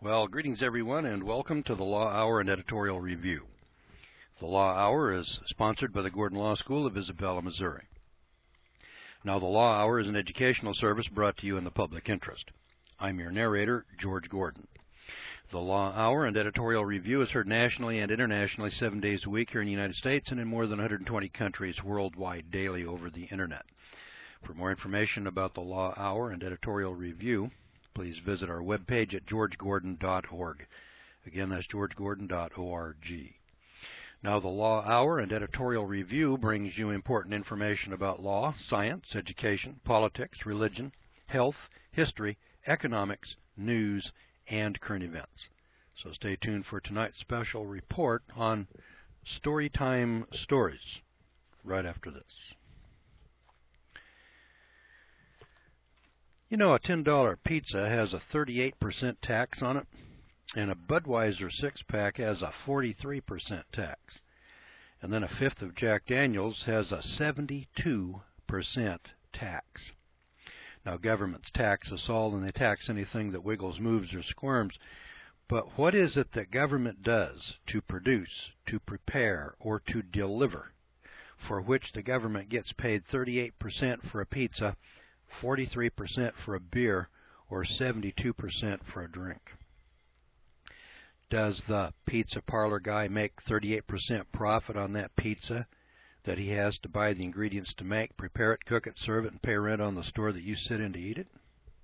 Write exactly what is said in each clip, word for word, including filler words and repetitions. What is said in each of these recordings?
Well, greetings everyone, and welcome to the Law Hour and Editorial Review. The Law Hour is sponsored by the Gordon Law School of Isabella, Missouri. Now, the Law Hour is an educational service brought to you in the public interest. I'm your narrator, George Gordon. The Law Hour and Editorial Review is heard nationally and internationally seven days a week here in the United States and in more than one hundred twenty countries worldwide daily over the Internet. For more information about the Law Hour and Editorial Review, please visit our webpage at george gordon dot org. Again, that's george gordon dot org. Now, the Law Hour and Editorial Review brings you important information about law, science, education, politics, religion, health, history, economics, news, and current events. So stay tuned for tonight's special report on Storytime Stories right after this. You know, a ten dollar pizza has a thirty-eight percent tax on it, and a Budweiser six-pack has a forty-three percent tax. And then a fifth of Jack Daniels has a seventy-two percent tax. Now, governments tax us all, and they tax anything that wiggles, moves, or squirms. But what is it that government does to produce, to prepare, or to deliver, for which the government gets paid thirty-eight percent for a pizza, forty-three percent for a beer, or seventy-two percent for a drink? Does the pizza parlor guy make thirty-eight percent profit on that pizza that he has to buy the ingredients to make, prepare it, cook it, serve it, and pay rent on the store that you sit in to eat it?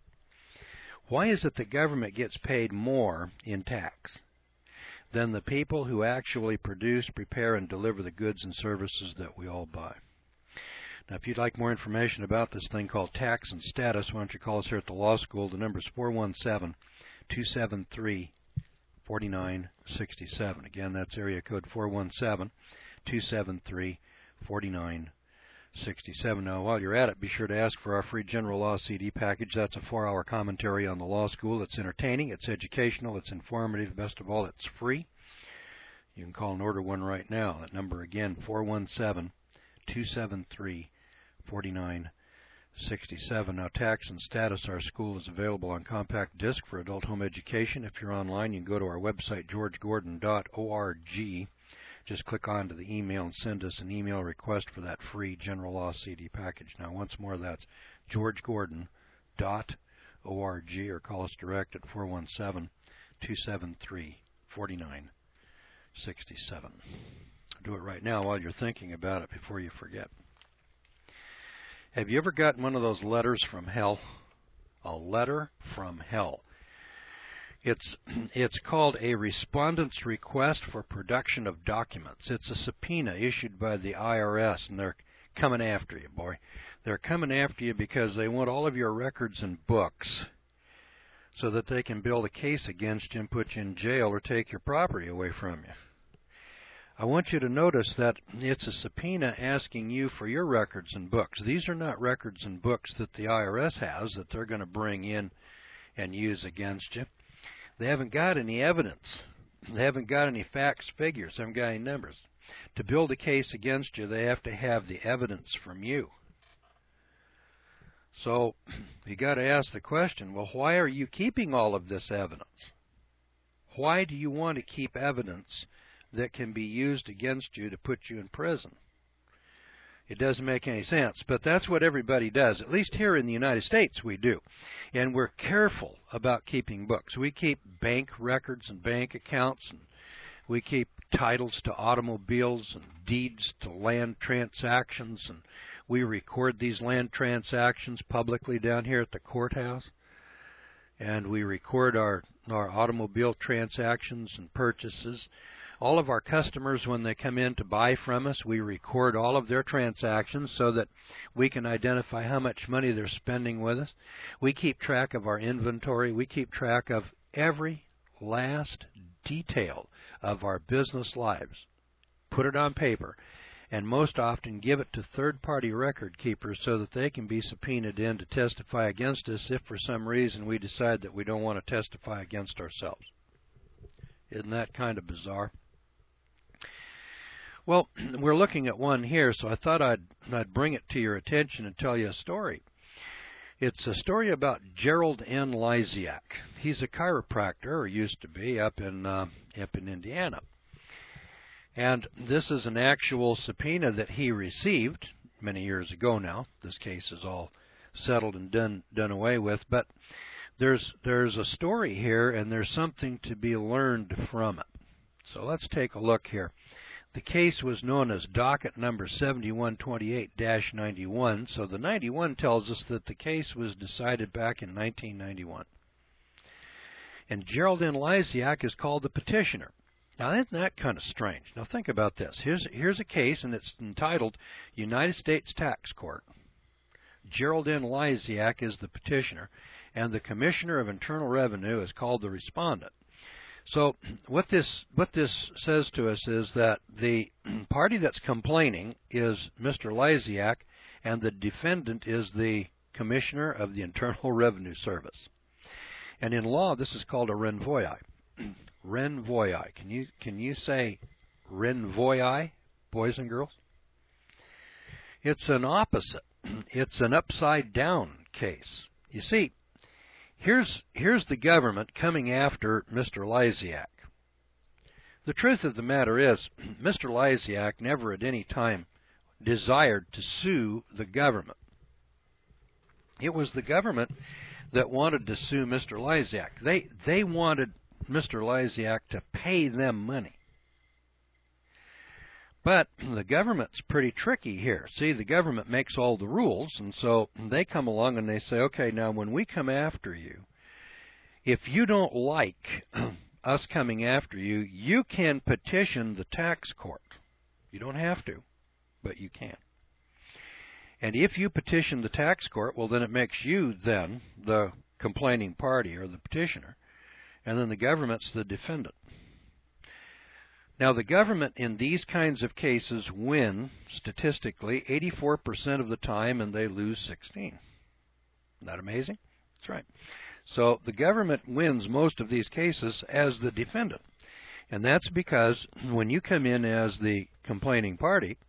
Why is it the government gets paid more in tax than the people who actually produce, prepare, and deliver the goods and services that we all buy? Now, if you'd like more information about this thing called tax and status, why don't you call us here at the law school. The number is four one seven, two seven three, four nine six seven. Again, that's area code four one seven, two seven three, four nine six seven. Now, while you're at it, be sure to ask for our free general law C D package. That's a four-hour commentary on the law school. It's entertaining, it's educational, it's informative. Best of all, it's free. You can call and order one right now. That number again, four one seven, two seven three, four nine six seven. Now, tax and status, our school is available on compact disc for adult home education. If you're online, you can go to our website, george gordon dot org. Just click on to the email and send us an email request for that free general law C D package. Now, once more, that's george gordon dot org, or call us direct at four one seven, two seven three, four nine six seven. Do it right now while you're thinking about it before you forget. Have you ever gotten one of those letters from hell? A letter from hell. It's it's called a respondent's request for production of documents. It's a subpoena issued by the I R S, and they're coming after you, boy. They're coming after you because they want all of your records and books so that they can build a case against you and put you in jail or take your property away from you. I want you to notice that it's a subpoena asking you for your records and books. These are not records and books that the I R S has that they're going to bring in and use against you. They haven't got any evidence. They haven't got any facts, figures. They haven't got any numbers. To build a case against you, they have to have the evidence from you. So you got to ask the question, well, why are you keeping all of this evidence? Why do you want to keep evidence that can be used against you to put you in prison? It doesn't make any sense, but that's what everybody does. At least here in the United States we do. And we're careful about keeping books. We keep bank records and bank accounts, and we keep titles to automobiles and deeds to land transactions, and we record these land transactions publicly down here at the courthouse. And we record our, our automobile transactions and purchases. All of our customers, when they come in to buy from us, we record all of their transactions so that we can identify how much money they're spending with us. We keep track of our inventory. We keep track of every last detail of our business lives. Put it on paper, and most often give it to third-party record keepers so that they can be subpoenaed in to testify against us if for some reason we decide that we don't want to testify against ourselves. Isn't that kind of bizarre? Well, we're looking at one here, so I thought I'd, I'd bring it to your attention and tell you a story. It's a story about Gerald N. Lysiak. He's a chiropractor, or used to be, up in uh, up in Indiana. And this is an actual subpoena that he received many years ago now. This case is all settled and done done away with. But there's there's a story here, and there's something to be learned from it. So let's take a look here. The case was known as docket number seventy-one twenty-eight dash ninety-one, so the ninety-one tells us that the case was decided back in nineteen ninety-one. And Gerald N. Lysiak is called the petitioner. Now, isn't that kind of strange? Now, think about this. Here's, here's a case, and it's entitled United States Tax Court. Gerald N. Lysiak is the petitioner, and the Commissioner of Internal Revenue is called the respondent. So what this what this says to us is that the party that's complaining is Mister Lysiak, and the defendant is the Commissioner of the Internal Revenue Service. And in law, this is called a renvoie. Renvoie. Can you can you say renvoie, boys and girls? It's an opposite. It's an upside down case. You see, Here's, here's the government coming after Mister Lysiak. The truth of the matter is, Mister Lysiak never at any time desired to sue the government. It was the government that wanted to sue Mister Lysiak. They, they wanted Mister Lysiak to pay them money. But the government's pretty tricky here. See, the government makes all the rules, and so they come along and they say, okay, now when we come after you, if you don't like us coming after you, you can petition the tax court. You don't have to, but you can. And if you petition the tax court, well, then it makes you then the complaining party or the petitioner, and then the government's the defendant. Now, the government in these kinds of cases win, statistically, eighty-four percent of the time, and they lose sixteen. Isn't that amazing? That's right. So the government wins most of these cases as the defendant. And that's because when you come in as the complaining party,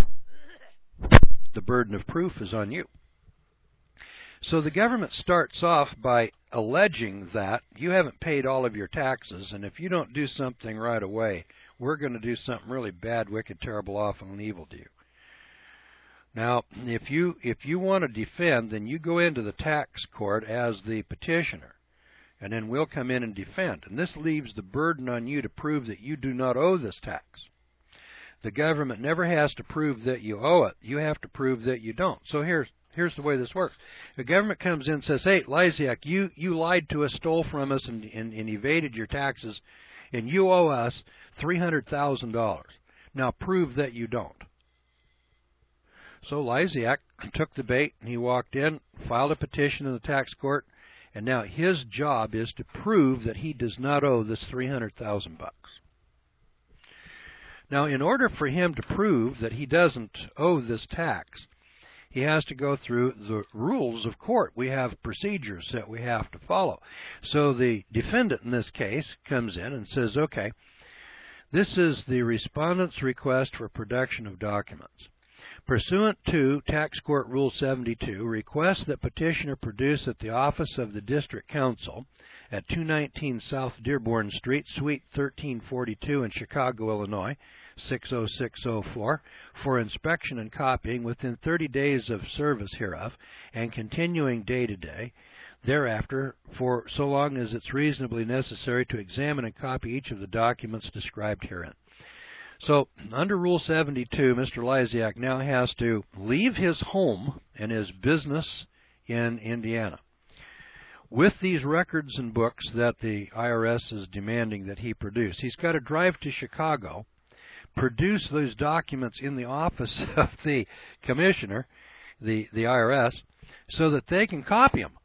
the burden of proof is on you. So the government starts off by alleging that you haven't paid all of your taxes, and if you don't do something right away, we're going to do something really bad, wicked, terrible, awful, and evil to you. Now, if you if you want to defend, then you go into the tax court as the petitioner, and then we'll come in and defend. And this leaves the burden on you to prove that you do not owe this tax. The government never has to prove that you owe it. You have to prove that you don't. So here's here's the way this works. The government comes in and says, hey, Lysiak, you, you lied to us, stole from us, and, and, and evaded your taxes, and you owe us three hundred thousand dollars. Now prove that you don't. So Lysiak took the bait, and he walked in, filed a petition in the tax court, and now his job is to prove that he does not owe this three hundred thousand bucks. Now, in order for him to prove that he doesn't owe this tax, he has to go through the rules of court. We have procedures that we have to follow. So the defendant in this case comes in and says, okay, this is the respondent's request for production of documents. Pursuant to Tax Court Rule seventy-two, request that petitioner produce at the office of the District Council at two nineteen South Dearborn Street, Suite thirteen forty-two in Chicago, Illinois, six oh six oh four, for inspection and copying within thirty days of service hereof, and continuing day to day thereafter, for so long as it's reasonably necessary to examine and copy each of the documents described herein. So, under Rule seventy-two, Mister Lysiak now has to leave his home and his business in Indiana with these records and books that the I R S is demanding that he produce. He's got to drive to Chicago, produce those documents in the office of the commissioner, the, the I R S, so that they can copy them.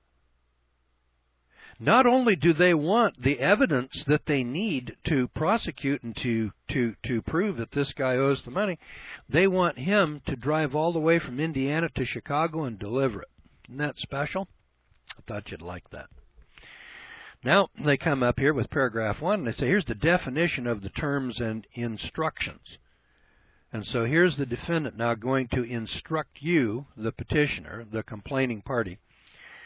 Not only do they want the evidence that they need to prosecute and to, to, to prove that this guy owes the money, they want him to drive all the way from Indiana to Chicago and deliver it. Isn't that special? I thought you'd like that. Now they come up here with paragraph one and they say, here's the definition of the terms and instructions. And so here's the defendant now going to instruct you, the petitioner, the complaining party,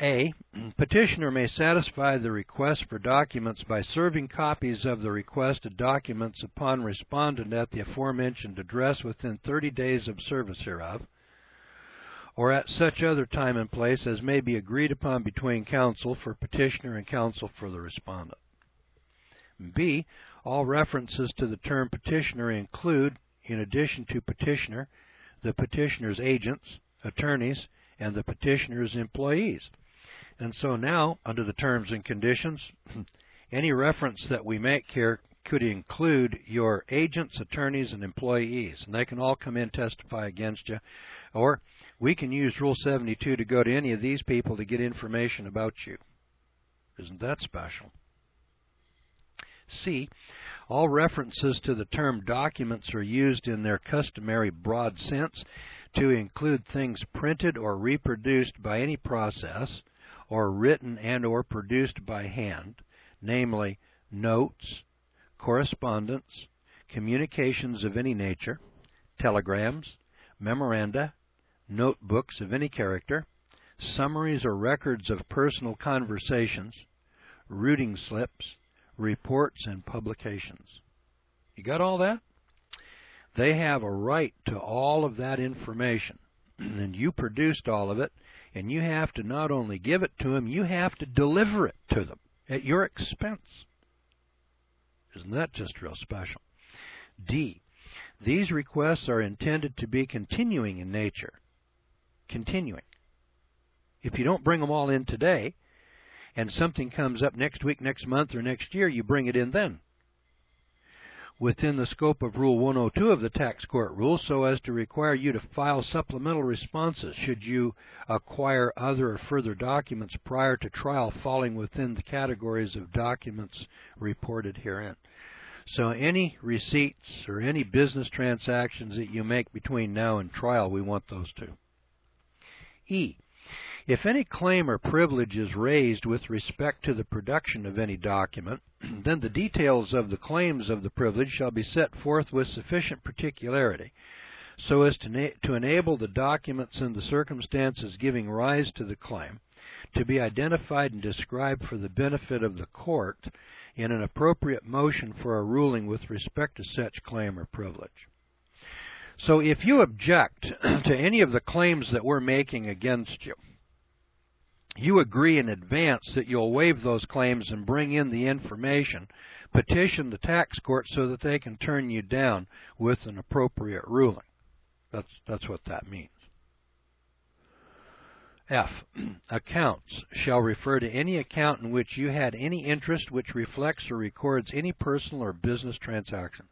A. Petitioner may satisfy the request for documents by serving copies of the requested documents upon respondent at the aforementioned address within thirty days of service hereof, or at such other time and place as may be agreed upon between counsel for petitioner and counsel for the respondent. B. All references to the term petitioner include, in addition to petitioner, the petitioner's agents, attorneys, and the petitioner's employees. And so now, under the terms and conditions, any reference that we make here could include your agents, attorneys, and employees, and they can all come in and testify against you. Or we can use Rule seventy-two to go to any of these people to get information about you. Isn't that special? C. All references to the term documents are used in their customary broad sense to include things printed or reproduced by any process, or written and or produced by hand, namely notes, correspondence, communications of any nature, telegrams, memoranda, notebooks of any character, summaries or records of personal conversations, routing slips, reports, and publications. You got all that? They have a right to all of that information, and you produced all of it, and you have to not only give it to them, you have to deliver it to them at your expense. Isn't that just real special? D. These requests are intended to be continuing in nature. Continuing. If you don't bring them all in today, and something comes up next week, next month, or next year, you bring it in then, within the scope of Rule one oh two of the Tax Court Rules, so as to require you to file supplemental responses should you acquire other or further documents prior to trial falling within the categories of documents reported herein. So any receipts or any business transactions that you make between now and trial, we want those too. E. If any claim or privilege is raised with respect to the production of any document, then the details of the claims of the privilege shall be set forth with sufficient particularity so as to, na to enable the documents and the circumstances giving rise to the claim to be identified and described for the benefit of the court in an appropriate motion for a ruling with respect to such claim or privilege. So if you object to any of the claims that we're making against you, you agree in advance that you'll waive those claims and bring in the information, petition the tax court so that they can turn you down with an appropriate ruling. That's, that's what that means. F. Accounts shall refer to any account in which you had any interest which reflects or records any personal or business transaction.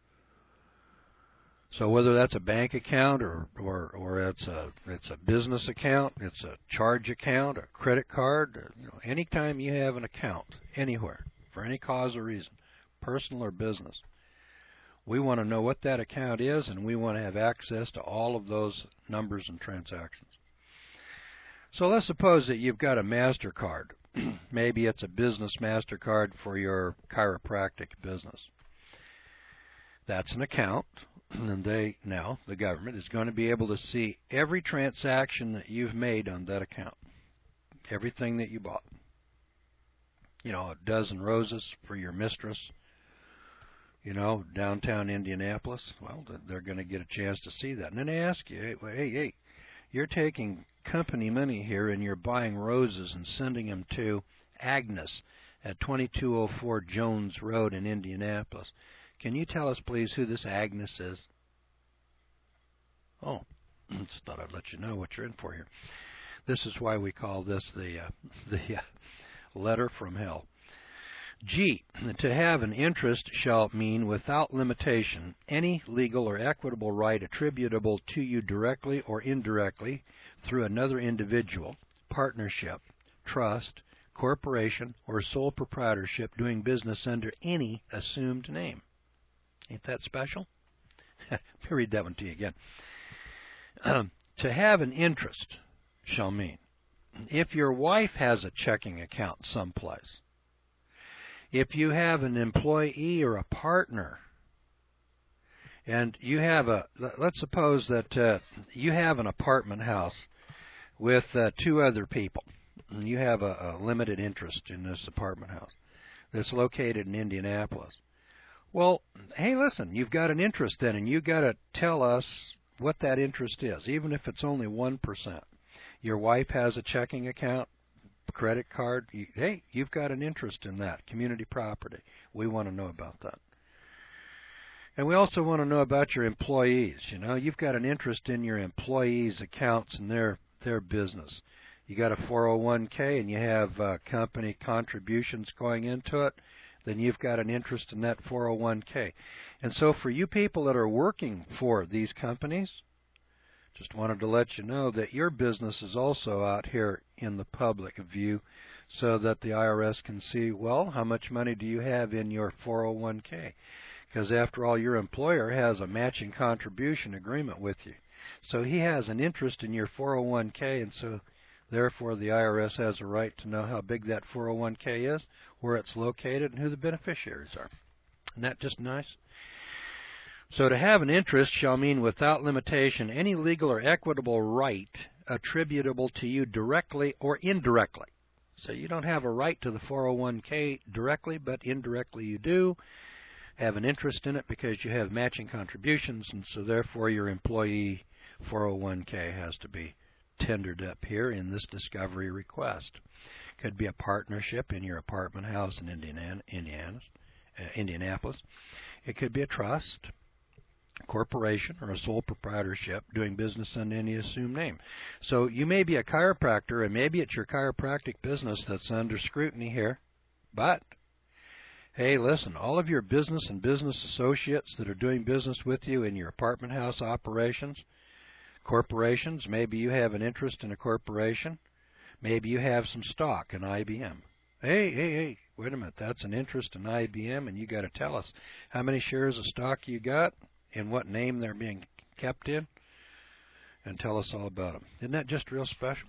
So whether that's a bank account or, or, or it's a it's a business account, it's a charge account, a credit card, or, you know, anytime you have an account anywhere for any cause or reason, personal or business, we want to know what that account is, and we want to have access to all of those numbers and transactions. So let's suppose that you've got a MasterCard. Maybe it's a business MasterCard for your chiropractic business. That's an account. And they now, the government, is going to be able to see every transaction that you've made on that account, everything that you bought. You know, a dozen roses for your mistress, you know, downtown Indianapolis. Well, they're going to get a chance to see that. And then they ask you, hey, hey, hey, you're taking company money here and you're buying roses and sending them to Agnes at twenty-two oh four Jones Road in Indianapolis. Can you tell us, please, who this Agnes is? Oh, just thought I'd let you know what you're in for here. This is why we call this the uh, the uh, letter from hell. G. To have an interest shall mean without limitation any legal or equitable right attributable to you directly or indirectly through another individual, partnership, trust, corporation, or sole proprietorship doing business under any assumed name. Ain't that special? Let me read that one to you again. Um, to have an interest shall mean if your wife has a checking account someplace, if you have an employee or a partner, and you have a, let's suppose that uh, you have an apartment house with uh, two other people, and you have a, a limited interest in this apartment house that's located in Indianapolis. Well, hey, listen, you've got an interest then, and you've got to tell us what that interest is, even if it's only one percent. Your wife has a checking account, credit card. You, hey, you've got an interest in that community property. We want to know about that. And we also want to know about your employees. You know, you've got an interest in your employees' accounts and their their business. You got a four oh one K and you have uh, company contributions going into it, then you've got an interest in that four oh one K. And so for you people that are working for these companies, just wanted to let you know that your business is also out here in the public view so that the I R S can see, well, how much money do you have in your four oh one K? Because after all, your employer has a matching contribution agreement with you. So he has an interest in your four oh one K, and so therefore the I R S has a right to know how big that four oh one K is, where it's located, and who the beneficiaries are. Isn't that just nice? So to have an interest shall mean without limitation any legal or equitable right attributable to you directly or indirectly. So you don't have a right to the four oh one K directly, but indirectly you do have an interest in it because you have matching contributions, and so therefore your employee four oh one K has to be tendered up here in this discovery request. Could be a partnership in your apartment house in Indiana, Indiana, uh, Indianapolis. It could be a trust, a corporation, or a sole proprietorship doing business under any assumed name. So you may be a chiropractor, and maybe it's your chiropractic business that's under scrutiny here, but hey, listen, all of your business and business associates that are doing business with you in your apartment house operations, corporations, maybe you have an interest in a corporation, maybe you have some stock in I B M. Hey, hey, hey, wait a minute, that's an interest in I B M, and you got to tell us how many shares of stock you got and what name they're being kept in, and tell us all about them. Isn't that just real special?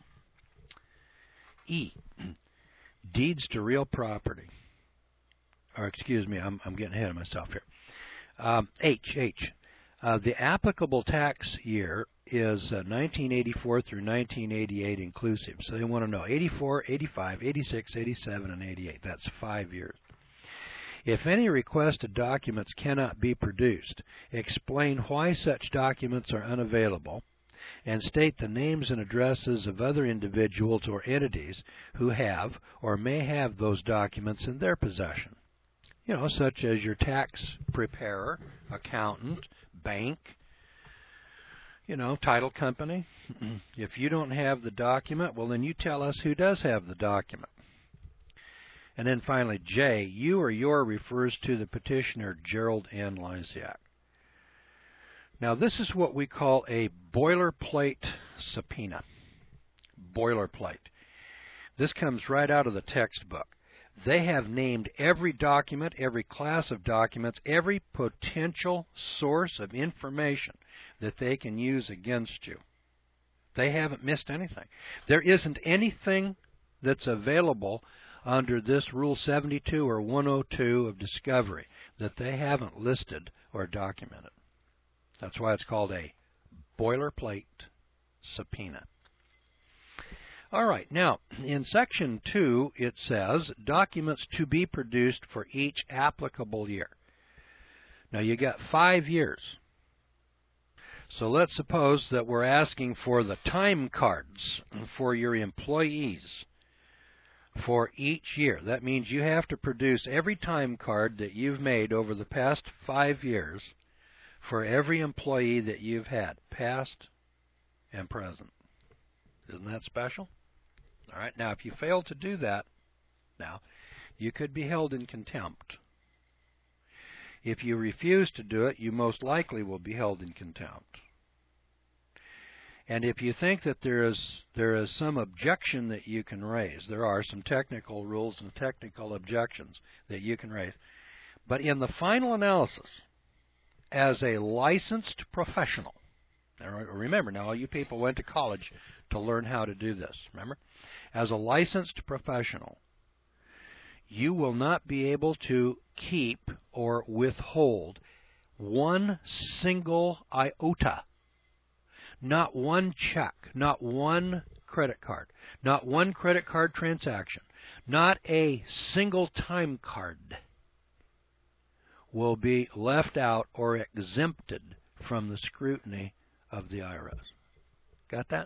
E, deeds to real property. Or excuse me, I'm, I'm getting ahead of myself here. Um, H, H. Uh, the applicable tax year is uh, nineteen eighty-four through nineteen eighty-eight inclusive. So they want to know eighty-four, eighty-five, eighty-six, eighty-seven, and eighty-eight. That's five years. If any requested documents cannot be produced, explain why such documents are unavailable, and state the names and addresses of other individuals or entities who have or may have those documents in their possession. You know, such as your tax preparer, accountant, bank, you know, title company. If you don't have the document, well, then you tell us who does have the document. And then finally, J, you or your refers to the petitioner, Gerald N. Lysiak. Now, this is what we call a boilerplate subpoena. Boilerplate. This comes right out of the textbook. They have named every document, every class of documents, every potential source of information that they can use against you. They haven't missed anything. There isn't anything that's available under this Rule seventy-two or one oh two of discovery that they haven't listed or documented. That's why it's called a boilerplate subpoena. All right, now, in Section two, it says documents to be produced for each applicable year. Now, you got five years. So let's suppose that we're asking for the time cards for your employees for each year. That means you have to produce every time card that you've made over the past five years for every employee that you've had, past and present. Isn't that special? All right, now if you fail to do that, now, you could be held in contempt. If you refuse to do it, you most likely will be held in contempt. And if you think that there is there is some objection that you can raise, there are some technical rules and technical objections that you can raise. But in the final analysis, as a licensed professional, now remember, now all you people went to college to learn how to do this, remember? As a licensed professional, you will not be able to keep or withhold one single iota, not one check, not one credit card, not one credit card transaction, not a single time card will be left out or exempted from the scrutiny of the I R S. Got that?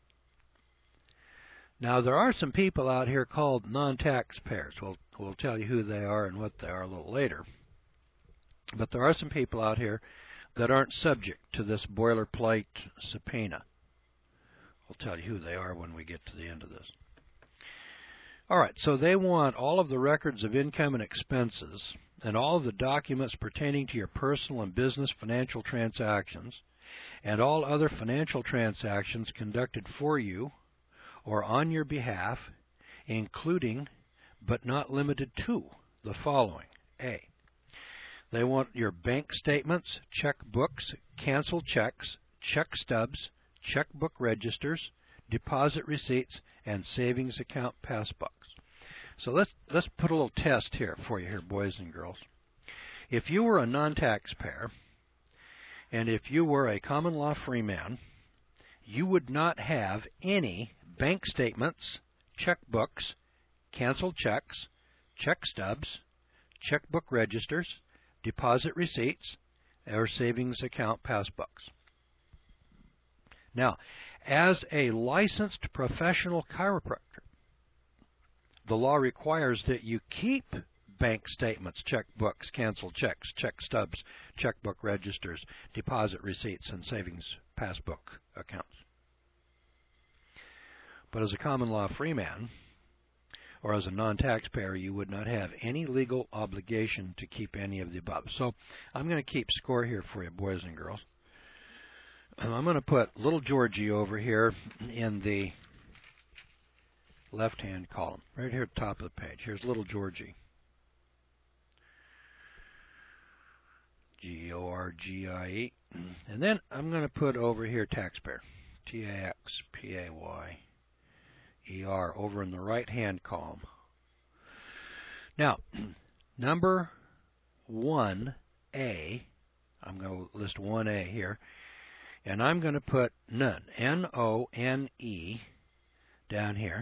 Now, there are some people out here called non-taxpayers. We'll, we'll tell you who they are and what they are a little later. But there are some people out here that aren't subject to this boilerplate subpoena. We'll tell you who they are when we get to the end of this. All right, so they want all of the records of income and expenses and all of the documents pertaining to your personal and business financial transactions and all other financial transactions conducted for you or on your behalf, including but not limited to the following. A. They want your bank statements, checkbooks, canceled checks, check stubs, checkbook registers, deposit receipts, and savings account passbooks. So let's let's put a little test here for you here, boys and girls. If you were a non-taxpayer and if you were a common law free man, you would not have any bank statements, checkbooks, canceled checks, check stubs, checkbook registers, deposit receipts, or savings account passbooks. Now, as a licensed professional chiropractor, the law requires that you keep bank statements, checkbooks, canceled checks, check stubs, checkbook registers, deposit receipts, and savings passbook accounts. But as a common law free man, or as a non-taxpayer, you would not have any legal obligation to keep any of the above. So I'm going to keep score here for you, boys and girls. I'm going to put little Georgie over here in the left-hand column, right here at the top of the page. Here's little Georgie. G O R G I E. And then I'm going to put over here taxpayer. T A X P A Y E R over in the right-hand column. Now, number one A, I'm going to list one A here, and I'm going to put none, N O N E, down here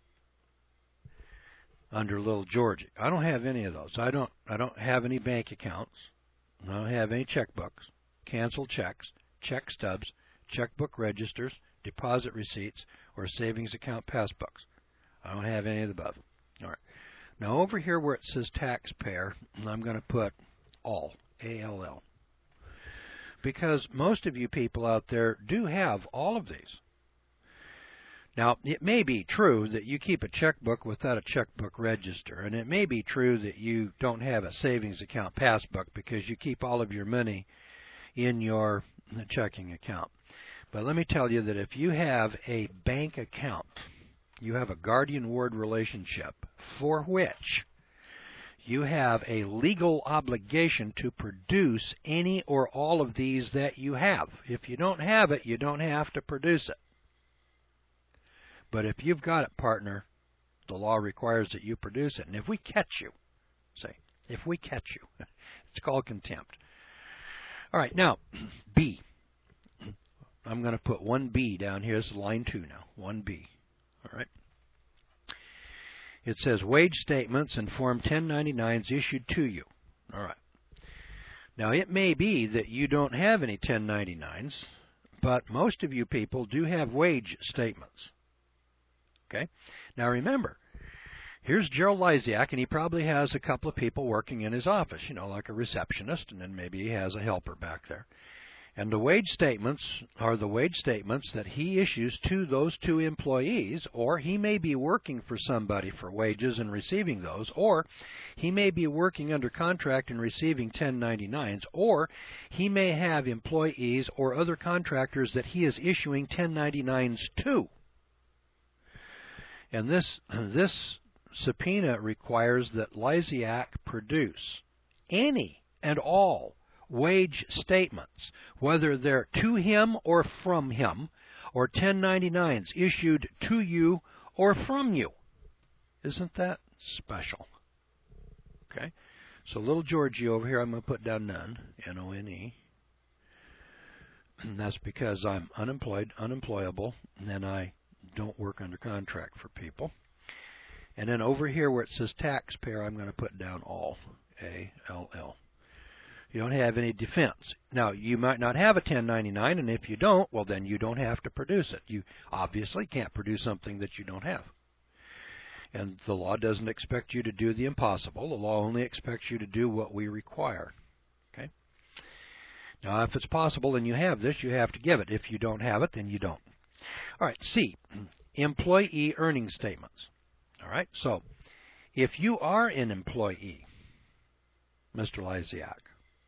under little Georgie. I don't have any of those. I don't I don't have any bank accounts. I don't have any checkbooks, canceled checks, check stubs, checkbook registers, deposit receipts, or savings account passbooks. I don't have any of the above. All right. Now over here where it says taxpayer, I'm going to put all, A L L. Because most of you people out there do have all of these. Now, it may be true that you keep a checkbook without a checkbook register, and it may be true that you don't have a savings account passbook because you keep all of your money in your checking account. But let me tell you that if you have a bank account, you have a guardian-ward relationship for which you have a legal obligation to produce any or all of these that you have. If you don't have it, you don't have to produce it. But if you've got it, partner, the law requires that you produce it. And if we catch you, say, if we catch you, it's called contempt. All right, now, B. I'm going to put one B down here. This is line two now, one B. All right. It says wage statements and Form ten ninety-nines issued to you. All right. Now, it may be that you don't have any ten ninety-nines, but most of you people do have wage statements. Okay. Now, remember, here's Gerald Lysiak, and he probably has a couple of people working in his office, you know, like a receptionist, and then maybe he has a helper back there. And the wage statements are the wage statements that he issues to those two employees, or he may be working for somebody for wages and receiving those, or he may be working under contract and receiving ten ninety-nines, or he may have employees or other contractors that he is issuing ten ninety-nines to. And this, this subpoena requires that Lysiak produce any and all wage statements, whether they're to him or from him, or ten ninety-nines issued to you or from you. Isn't that special? Okay, so little Georgie over here, I'm going to put down none, N O N E. And that's because I'm unemployed, unemployable, and I don't work under contract for people. And then over here where it says taxpayer, I'm going to put down all, A L L. You don't have any defense. Now, you might not have a ten ninety-nine, and if you don't, well, then you don't have to produce it. You obviously can't produce something that you don't have. And the law doesn't expect you to do the impossible. The law only expects you to do what we require. Okay? Now, if it's possible and you have this, you have to give it. If you don't have it, then you don't. All right, C, employee earning statements. All right, so if you are an employee, Mister Lysiak,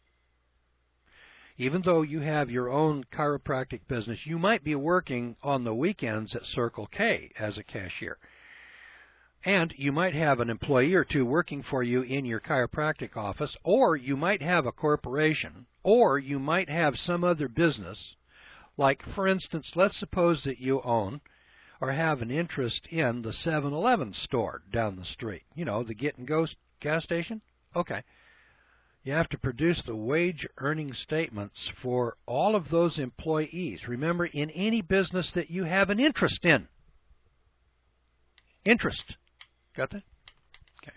even though you have your own chiropractic business, you might be working on the weekends at Circle K as a cashier. And you might have an employee or two working for you in your chiropractic office, or you might have a corporation, or you might have some other business. Like, for instance, let's suppose that you own or have an interest in the seven eleven store down the street. You know, the Get and Go gas station? Okay. You have to produce the wage earning statements for all of those employees. Remember, in any business that you have an interest in. Interest. Got that? Okay.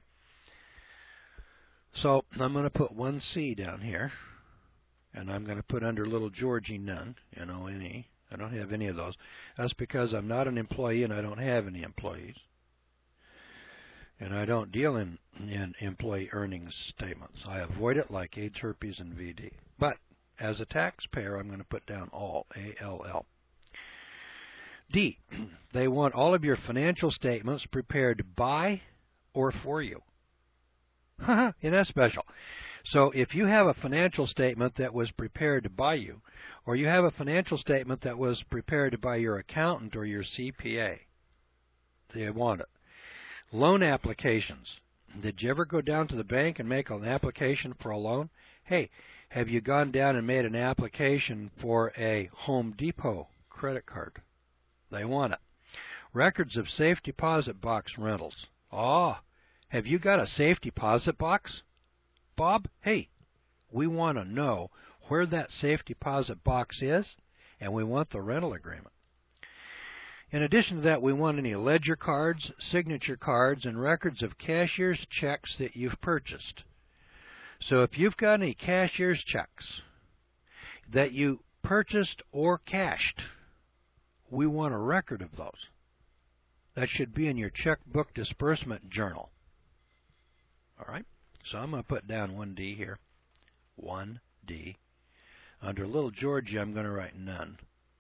So I'm going to put one C down here, and I'm going to put under little Georgie none, N O N E. I don't have any of those. That's because I'm not an employee and I don't have any employees. And I don't deal in, in employee earnings statements. I avoid it like AIDS, herpes, and V D. But as a taxpayer, I'm going to put down all, A L L. D, they want all of your financial statements prepared by or for you. Isn't that special? So if you have a financial statement that was prepared by you, or you have a financial statement that was prepared by your accountant or your C P A, they want it. Loan applications. Did you ever go down to the bank and make an application for a loan? Hey, have you gone down and made an application for a Home Depot credit card? They want it. Records of safe deposit box rentals. Oh, have you got a safe deposit box, Bob? Hey, we want to know where that safe deposit box is, and we want the rental agreement. In addition to that, we want any ledger cards, signature cards, and records of cashier's checks that you've purchased. So if you've got any cashier's checks that you purchased or cashed, we want a record of those. That should be in your checkbook disbursement journal. All right? So I'm going to put down one D here. one D. Under little Georgie, I'm going to write none.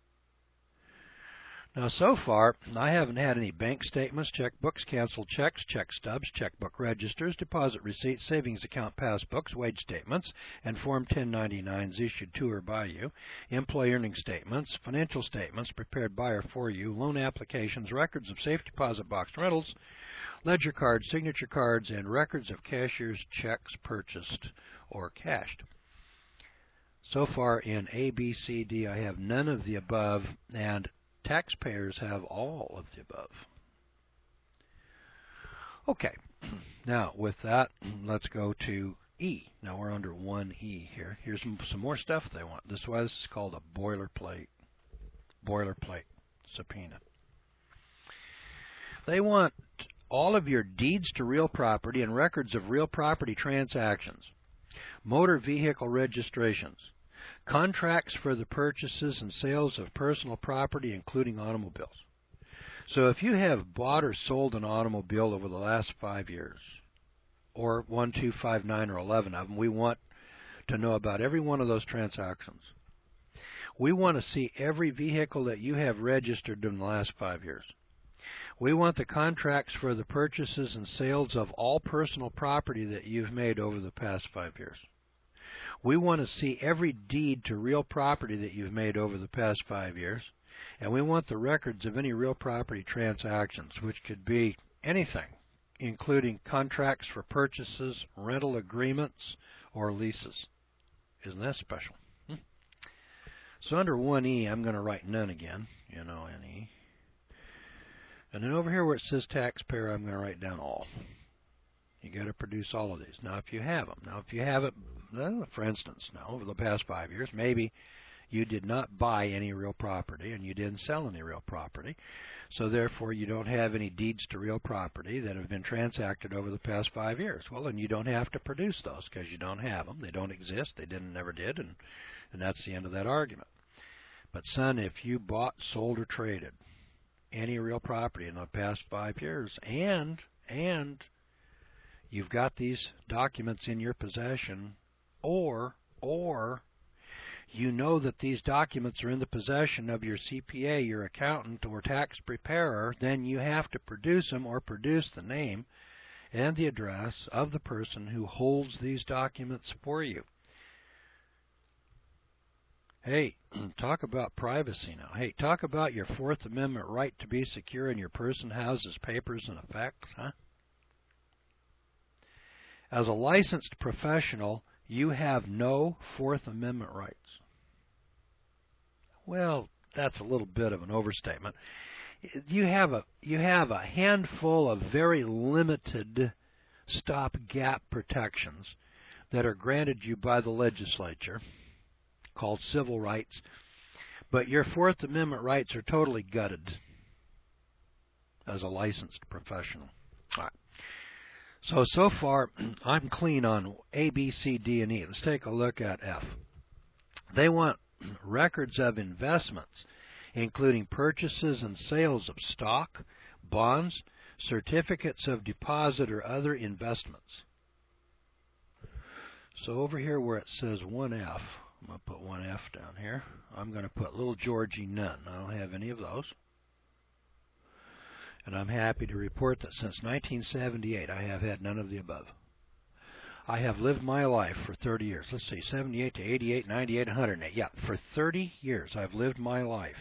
Now, so far, I haven't had any bank statements, checkbooks, canceled checks, check stubs, checkbook registers, deposit receipts, savings account passbooks, wage statements, and Form ten ninety-nines issued to or by you, employee earning statements, financial statements prepared by or for you, loan applications, records of safe deposit box rentals, ledger cards, signature cards, and records of cashier's checks purchased or cashed. So far in A, B, C, D, I have none of the above, and taxpayers have all of the above. Okay, now with that, let's go to E. Now we're under one E here. Here's some, some more stuff they want. This was this is called a boilerplate, boilerplate subpoena. They want all of your deeds to real property and records of real property transactions, motor vehicle registrations, contracts for the purchases and sales of personal property, including automobiles. So if you have bought or sold an automobile over the last five years, or one, two, five, nine, or eleven of them, we want to know about every one of those transactions. We want to see every vehicle that you have registered in the last five years. We want the contracts for the purchases and sales of all personal property that you've made over the past five years. We want to see every deed to real property that you've made over the past five years, and we want the records of any real property transactions, which could be anything, including contracts for purchases, rental agreements, or leases. Isn't that special? Hmm? So under one E, I'm going to write none again, N O N E. And then over here where it says taxpayer, I'm going to write down all. You got to produce all of these. Now, if you have them. Now, if you have it, well, for instance, now over the past five years, maybe You did not buy any real property, and you didn't sell any real property. So therefore, you don't have any deeds to real property that have been transacted over the past five years. Well, and you don't have to produce those because you don't have them. They don't exist. They didn't, never did, and, and that's the end of that argument. But son, if you bought, sold, or traded any real property in the past five years, and and you've got these documents in your possession, or or you know that these documents are in the possession of your C P A, your accountant, or tax preparer, then you have to produce them or produce the name and the address of the person who holds these documents for you. Hey, talk about privacy now. Hey, talk about your Fourth Amendment right to be secure in your person, houses, papers, and effects, huh? As a licensed professional, you have no Fourth Amendment rights. Well, that's a little bit of an overstatement. You have a you have a handful of very limited stopgap protections that are granted you by the legislature, called civil rights, but your Fourth Amendment rights are totally gutted as a licensed professional. All right. So, so far, I'm clean on A, B, C, D, and E. Let's take a look at F. They want records of investments, including purchases and sales of stock, bonds, certificates of deposit, or other investments. So over here where it says one F, I'm going to put one F down here. I'm going to put little Georgie none. I don't have any of those. And I'm happy to report that since nineteen seventy-eight, I have had none of the above. I have lived my life for thirty years. Let's see, seventy-eight to eighty-eight, ninety-eight, one hundred eight. Yeah, for thirty years I've lived my life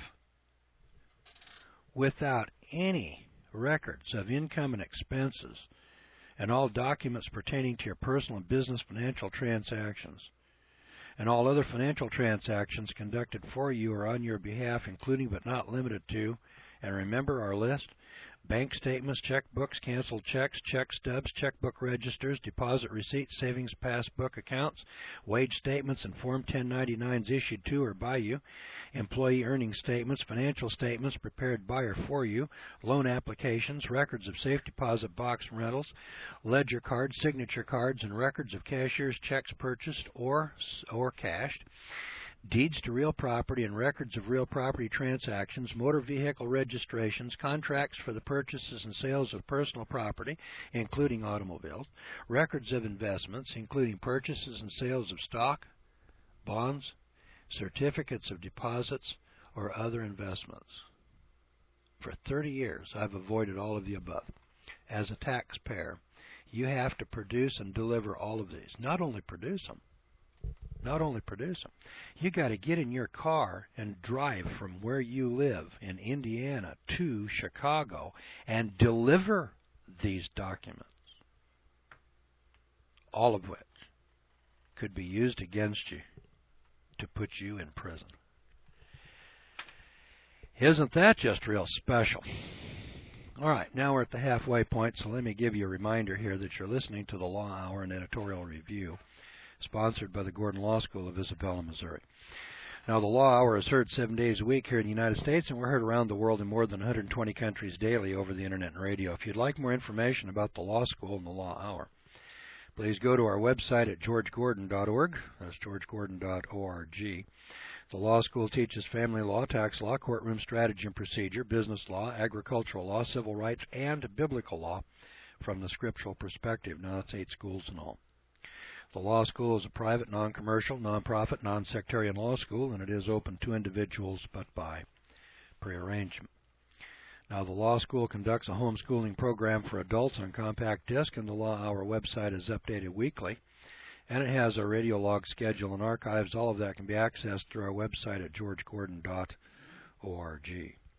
without any records of income and expenses and all documents pertaining to your personal and business financial transactions and all other financial transactions conducted for you or on your behalf, including but not limited to, and remember our list, bank statements, checkbooks, canceled checks, check stubs, checkbook registers, deposit receipts, savings passbook accounts, wage statements, and Form ten ninety-nines issued to or by you, employee earnings statements, financial statements prepared by or for you, loan applications, records of safe deposit box rentals, ledger cards, signature cards, and records of cashier's checks purchased or, or cashed, deeds to real property and records of real property transactions, motor vehicle registrations, contracts for the purchases and sales of personal property, including automobiles, records of investments, including purchases and sales of stock, bonds, certificates of deposits, or other investments. For thirty years, I've avoided all of the above. As a taxpayer, you have to produce and deliver all of these. Not only produce them, Not only produce them, you got to get in your car and drive from where you live in Indiana to Chicago and deliver these documents, all of which could be used against you to put you in prison. Isn't that just real special? All right, now we're at the halfway point, so let me give you a reminder here that you're listening to the Law Hour and Editorial Review, sponsored by the Gordon Law School of Isabella, Missouri. Now, the Law Hour is heard seven days a week here in the United States, and we're heard around the world in more than one hundred twenty countries daily over the Internet and radio. If you'd like more information about the Law School and the Law Hour, please go to our website at george gordon dot org. That's george gordon dot org. The Law School teaches family law, tax law, courtroom strategy and procedure, business law, agricultural law, civil rights, and biblical law from the scriptural perspective. Now, that's eight schools in all. The Law School is a private, non-commercial, non-profit, non-sectarian law school, and it is open to individuals but by prearrangement. Now, the Law School conducts a homeschooling program for adults on compact disc, and the Law Hour website is updated weekly. And it has a radio log schedule and archives. All of that can be accessed through our website at george gordon dot org.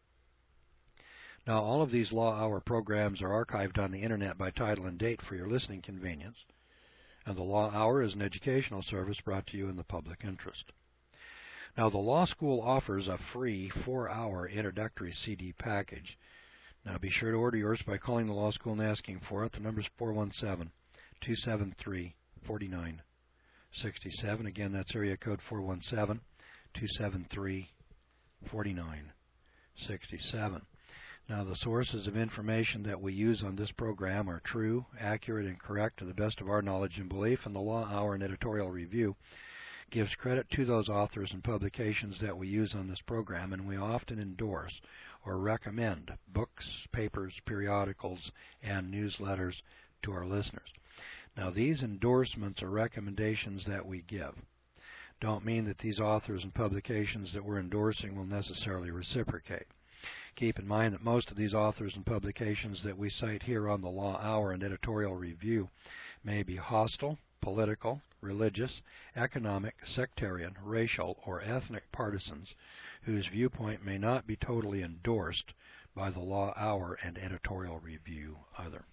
Now, all of these Law Hour programs are archived on the Internet by title and date for your listening convenience. And the Law Hour is an educational service brought to you in the public interest. Now, the Law School offers a free four-hour introductory C D package. Now, be sure to order yours by calling the Law School and asking for it. The number is four one seven, two seven three, four nine six seven. Again, that's area code four one seven, two seven three, four nine six seven. Now, the sources of information that we use on this program are true, accurate, and correct to the best of our knowledge and belief, and the Law Hour and Editorial Review gives credit to those authors and publications that we use on this program, and we often endorse or recommend books, papers, periodicals, and newsletters to our listeners. Now, these endorsements or recommendations that we give don't mean that these authors and publications that we're endorsing will necessarily reciprocate. Keep in mind that most of these authors and publications that we cite here on the Law Hour and Editorial Review may be hostile, political, religious, economic, sectarian, racial, or ethnic partisans whose viewpoint may not be totally endorsed by the Law Hour and Editorial Review either.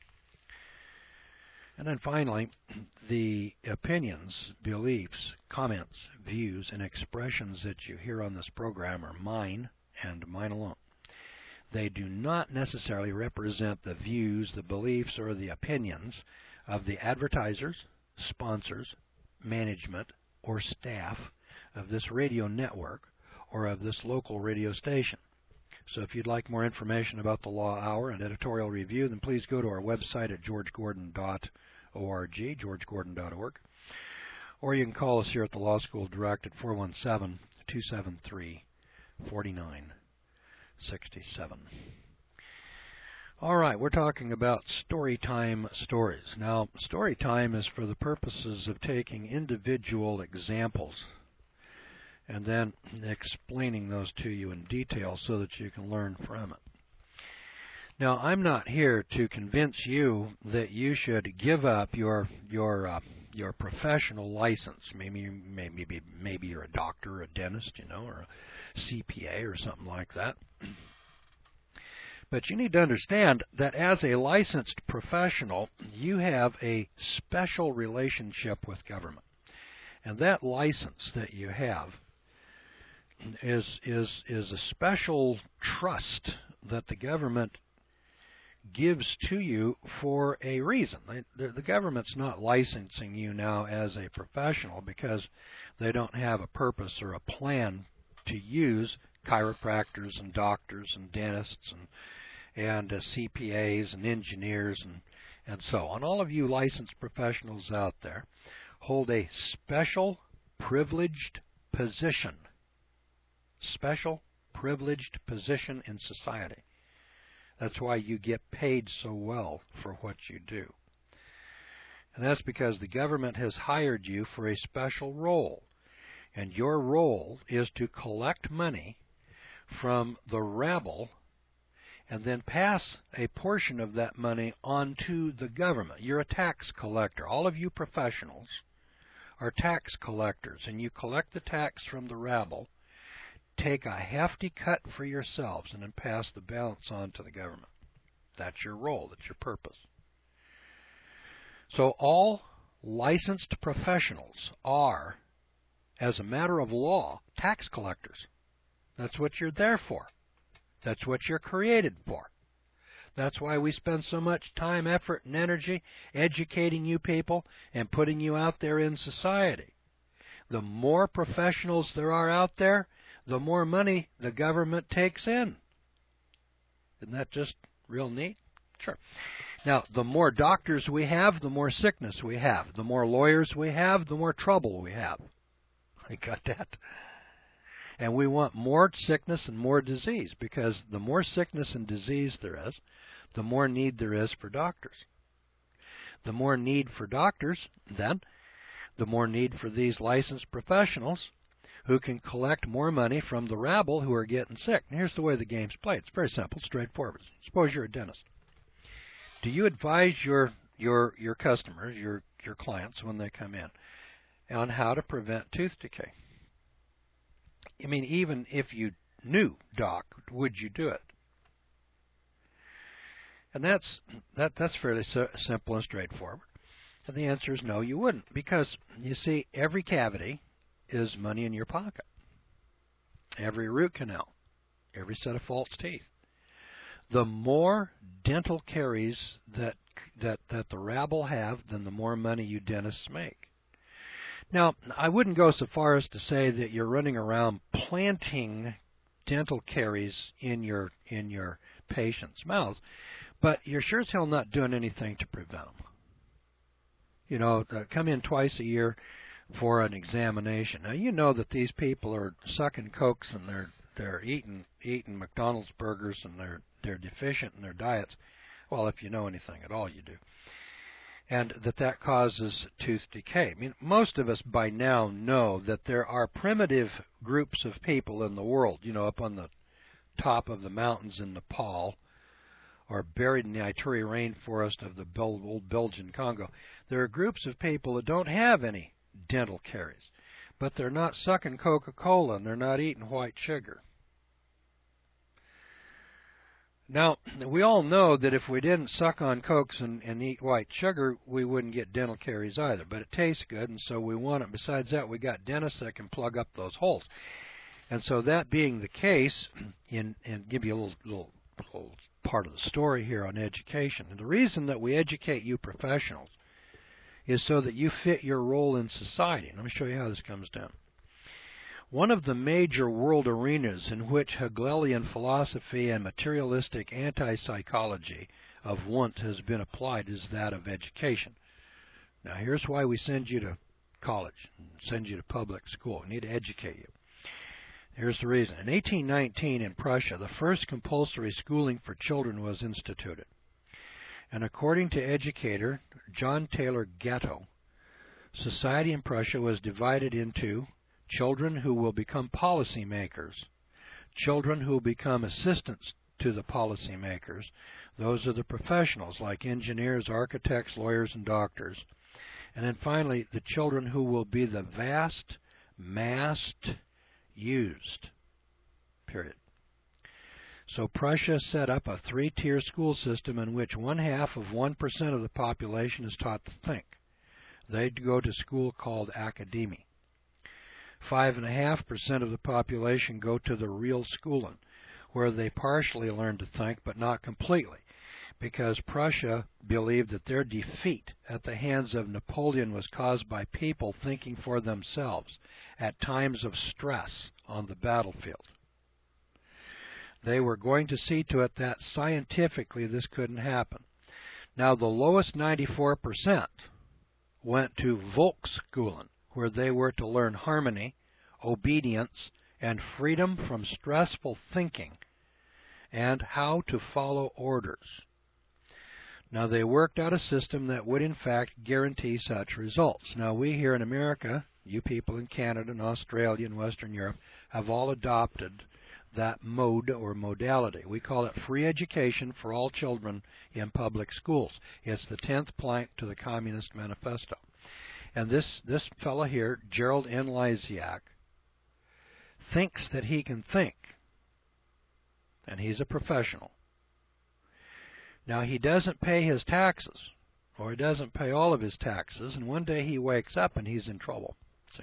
And then finally, the opinions, beliefs, comments, views, and expressions that you hear on this program are mine and mine alone. They do not necessarily represent the views, the beliefs, or the opinions of the advertisers, sponsors, management, or staff of this radio network or of this local radio station. So if you'd like more information about the Law Hour and Editorial Review, then please go to our website at george gordon dot org, george gordon dot org, or you can call us here at the Law School Direct at four one seven, two seven three, four nine six seven. All right, we're talking about Storytime stories. Now, Storytime is for the purposes of taking individual examples and then explaining those to you in detail so that you can learn from it. Now, I'm not here to convince you that you should give up your your uh, your professional license. Maybe you, maybe maybe you're a doctor, or a dentist, you know, or a C P A or something like that. But you need to understand that as a licensed professional, you have a special relationship with government, and that license that you have is is is a special trust that the government gives to you for a reason. The, the government's not licensing you now as a professional because they don't have a purpose or a plan to use chiropractors and doctors and dentists and and uh, C P As and engineers and, and so on. All of you licensed professionals out there hold a special privileged position, special privileged position in society. That's why you get paid so well for what you do. And that's because the government has hired you for a special role. And your role is to collect money from the rabble and then pass a portion of that money on to the government. You're a tax collector. All of you professionals are tax collectors, and you collect the tax from the rabble, take a hefty cut for yourselves, and then pass the balance on to the government. That's your role. That's your purpose. So all licensed professionals are, as a matter of law, tax collectors. That's what you're there for. That's what you're created for. That's why we spend so much time, effort, and energy educating you people and putting you out there in society. The more professionals there are out there, the more money the government takes in. Isn't that just real neat? Sure. Now, the more doctors we have, the more sickness we have. The more lawyers we have, the more trouble we have. I got that? And we want more sickness and more disease, because the more sickness and disease there is, the more need there is for doctors. The more need for doctors, then, the more need for these licensed professionals who can collect more money from the rabble who are getting sick. And here's the way the game's played. It's very simple, straightforward. Suppose you're a dentist. Do you advise your your your customers, your your clients when they come in, on how to prevent tooth decay? I mean, even if you knew, Doc, would you do it? And that's that that's fairly so, simple and straightforward. And the answer is no, you wouldn't, because you see, every cavity is money in your pocket. Every root canal, every set of false teeth. The more dental caries that that that the rabble have, then the more money you dentists make. Now, I wouldn't go so far as to say that you're running around planting dental caries in your in your patients' mouths, but you're sure as hell not doing anything to prevent them. You know, uh, come in twice a year for an examination. Now, you know that these people are sucking cokes and they're they're eating eating McDonald's burgers and they're they're deficient in their diets. Well, if you know anything at all, you do. And that that causes tooth decay. I mean, most of us by now know that there are primitive groups of people in the world, you know, up on the top of the mountains in Nepal or buried in the Ituri rainforest of the old Belgian Congo. There are groups of people that don't have any dental caries, but they're not sucking Coca-Cola and they're not eating white sugar. Now, we all know that if we didn't suck on Cokes and, and eat white sugar, we wouldn't get dental caries either. But it tastes good, and so we want it. Besides that, we got dentists that can plug up those holes. And so that being the case, and, and give you a little, little, little part of the story here on education. And the reason that we educate you professionals is so that you fit your role in society. Let me show you how this comes down. One of the major world arenas in which Hegelian philosophy and materialistic anti-psychology of want has been applied is that of education. Now, here's why we send you to college, and send you to public school. We need to educate you. Here's the reason. In eighteen nineteen in Prussia, the first compulsory schooling for children was instituted. And according to educator John Taylor Gatto, society in Prussia was divided into children who will become policymakers, children who will become assistants to the policymakers. Those are the professionals like engineers, architects, lawyers, and doctors. And then finally, the children who will be the vast, massed, used, period. So Prussia set up a three-tier school system in which one half of one percent of the population is taught to think. They go to school called academy. Five and a half percent of the population go to the real schooling, where they partially learn to think, but not completely, because Prussia believed that their defeat at the hands of Napoleon was caused by people thinking for themselves at times of stress on the battlefield. They were going to see to it that scientifically this couldn't happen. Now, the lowest ninety-four percent went to Volksschoolen, where they were to learn harmony, obedience, and freedom from stressful thinking, and how to follow orders. Now, they worked out a system that would, in fact, guarantee such results. Now, we here in America, you people in Canada and Australia and Western Europe, have all adopted that mode or modality. We call it free education for all children in public schools. It's the tenth plank to the Communist Manifesto. And this, this fellow here, Gerald N. Lysiak, thinks that he can think. And he's a professional. Now, he doesn't pay his taxes, or he doesn't pay all of his taxes, and one day he wakes up and he's in trouble. See?